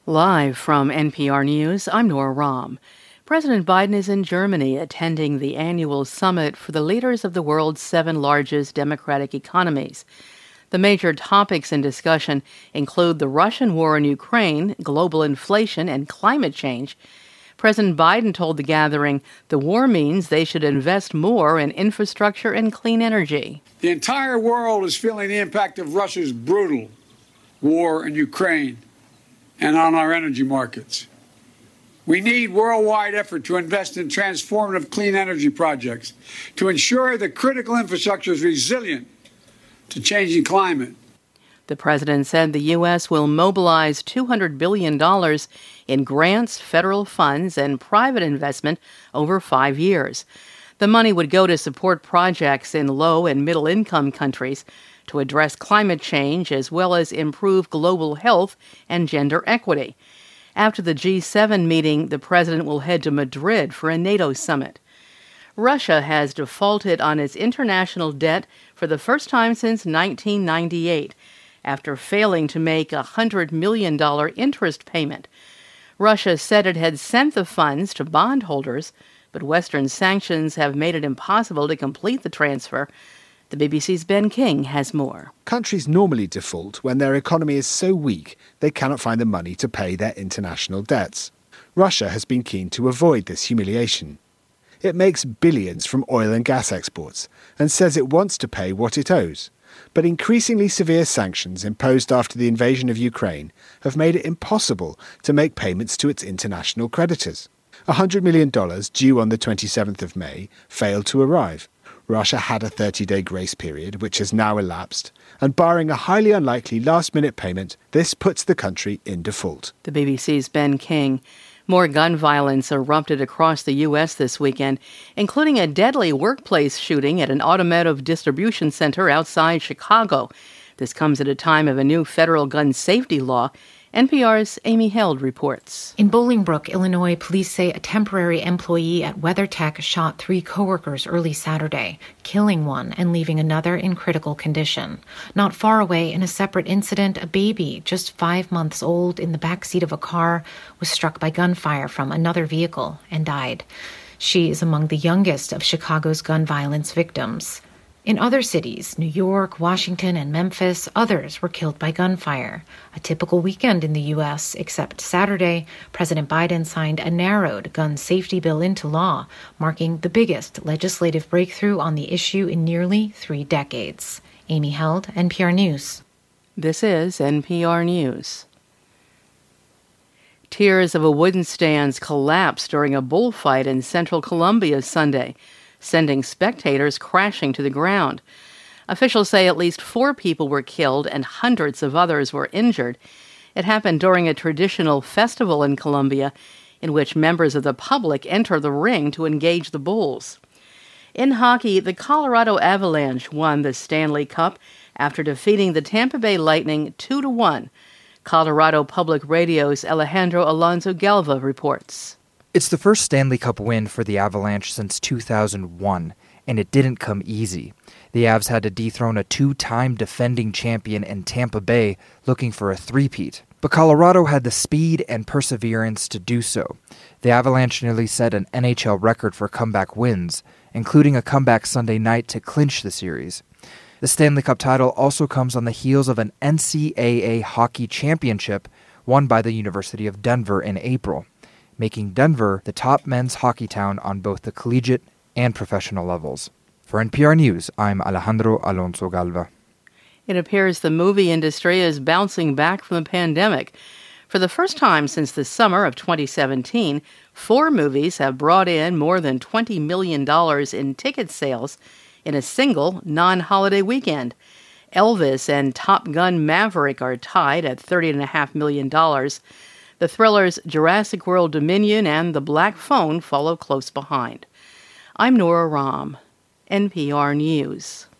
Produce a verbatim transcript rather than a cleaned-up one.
Live from N P R News, I'm Nora Rahm. President Biden is in Germany attending the annual summit for the leaders of the world's seven largest democratic economies. The major topics in discussion include the Russian war in Ukraine, global inflation, and climate change. President Biden told the gathering the war means they should invest more in infrastructure and clean energy. The entire world is feeling the impact of Russia's brutal war in Ukraine and on our energy markets. We need worldwide effort to invest in transformative clean energy projects to ensure that critical infrastructure is resilient to changing climate. The president said the U S will mobilize two hundred billion dollars in grants, federal funds, and private investment over five years. The money would go to support projects in low- and middle-income countries to address climate change as well as improve global health and gender equity. After the G seven meeting, the president will head to Madrid for a NATO summit. Russia has defaulted on its international debt for the first time since nineteen ninety-eight, after failing to make a one hundred million dollars interest payment. Russia said it had sent the funds to bondholders, but Western sanctions have made it impossible to complete the transfer. The B B C's Ben King has more. Countries normally default when their economy is so weak they cannot find the money to pay their international debts. Russia has been keen to avoid this humiliation. It makes billions from oil and gas exports and says it wants to pay what it owes. But increasingly severe sanctions imposed after the invasion of Ukraine have made it impossible to make payments to its international creditors. one hundred million dollars due on the twenty-seventh of May failed to arrive. Russia had a thirty-day grace period, which has now elapsed, and barring a highly unlikely last-minute payment, this puts the country in default. The B B C's Ben King. More gun violence erupted across the U S this weekend, including a deadly workplace shooting at an automotive distribution center outside Chicago. This comes at a time of a new federal gun safety law. N P R's Amy Held reports. In Bolingbrook, Illinois, police say a temporary employee at WeatherTech shot three coworkers early Saturday, killing one and leaving another in critical condition. Not far away, in a separate incident, a baby, just five months old, in the backseat of a car, was struck by gunfire from another vehicle and died. She is among the youngest of Chicago's gun violence victims. In other cities, New York, Washington, and Memphis, others were killed by gunfire. A typical weekend in the U S, except Saturday, President Biden signed a narrowed gun safety bill into law, marking the biggest legislative breakthrough on the issue in nearly three decades. Amy Held, N P R News. This is N P R News. Tiers of a wooden stands collapsed during a bullfight in central Colombia Sunday, sending spectators crashing to the ground. Officials say at least four people were killed and hundreds of others were injured. It happened during a traditional festival in Colombia in which members of the public enter the ring to engage the bulls. In hockey, the Colorado Avalanche won the Stanley Cup after defeating the Tampa Bay Lightning two to one. Colorado Public Radio's Alejandro Alonso Galva reports. It's the first Stanley Cup win for the Avalanche since two thousand one, and it didn't come easy. The Avs had to dethrone a two-time defending champion in Tampa Bay looking for a three-peat. But Colorado had the speed and perseverance to do so. The Avalanche nearly set an N H L record for comeback wins, including a comeback Sunday night to clinch the series. The Stanley Cup title also comes on the heels of an N C double A hockey championship won by the University of Denver in April, making Denver the top men's hockey town on both the collegiate and professional levels. For N P R News, I'm Alejandro Alonso Galva. It appears the movie industry is bouncing back from the pandemic. For the first time since the summer of twenty seventeen, four movies have brought in more than twenty million dollars in ticket sales in a single non-holiday weekend. Elvis and Top Gun Maverick are tied at thirty point five million dollars. The thrillers Jurassic World Dominion and The Black Phone follow close behind. I'm Nora Rahm, N P R News.